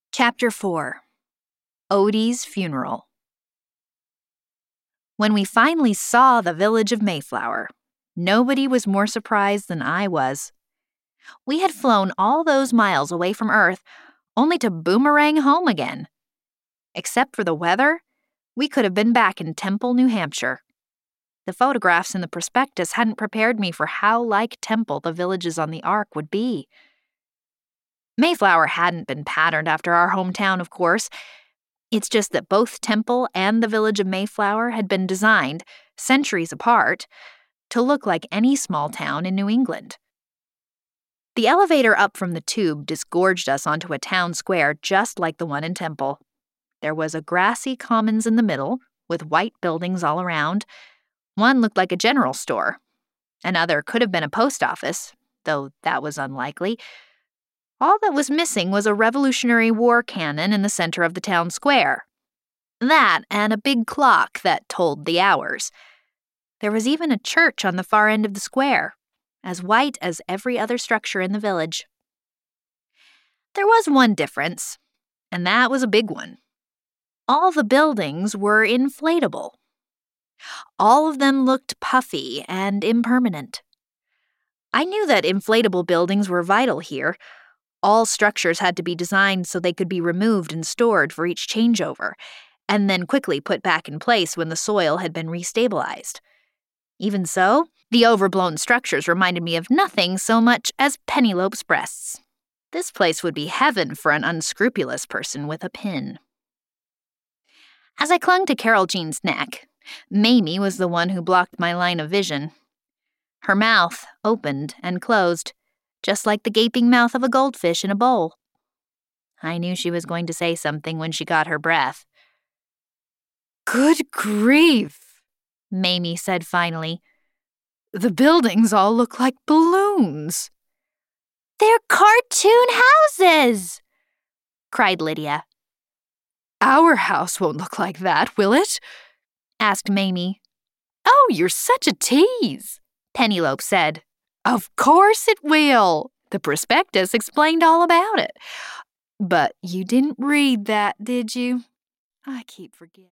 Chapter 4 Odie's Funeral. When we finally saw the village of Mayflower, nobody was more surprised than I was. We had flown all those miles away from Earth, only to boomerang home again. Except for the weather, we could have been back in Temple, New Hampshire. The photographs in the prospectus hadn't prepared me for how like Temple the villages on the Ark would be. Mayflower hadn't been patterned after our hometown, of course. It's just that both Temple and the village of Mayflower had been designed, centuries apart, to look like any small town in New England. The elevator up from the tube disgorged us onto a town square just like the one in Temple. There was a grassy commons in the middle, with white buildings all around. One looked like a general store. Another could have been a post office, though that was unlikely. All that was missing was a Revolutionary War cannon in the center of the town square. That and a big clock that told the hours. There was even a church on the far end of the square, as white as every other structure in the village. There was one difference, and that was a big one. All the buildings were inflatable. All of them looked puffy and impermanent. I knew that inflatable buildings were vital here. All structures had to be designed so they could be removed and stored for each changeover, and then quickly put back in place when the soil had been restabilized. Even so, the overblown structures reminded me of nothing so much as Penelope's breasts. This place would be heaven for an unscrupulous person with a pin. As I clung to Carol Jean's neck, Mamie was the one who blocked my line of vision. Her mouth opened and closed, just like the gaping mouth of a goldfish in a bowl. I knew she was going to say something when she got her breath. "Good grief," Mamie said finally. "The buildings all look like balloons." "They're cartoon houses!" cried Lydia. "Our house won't look like that, will it?" asked Mamie. "Oh, you're such a tease," Penelope said. "Of course it will. The prospectus explained all about it. But you didn't read that, did you? I keep forgetting."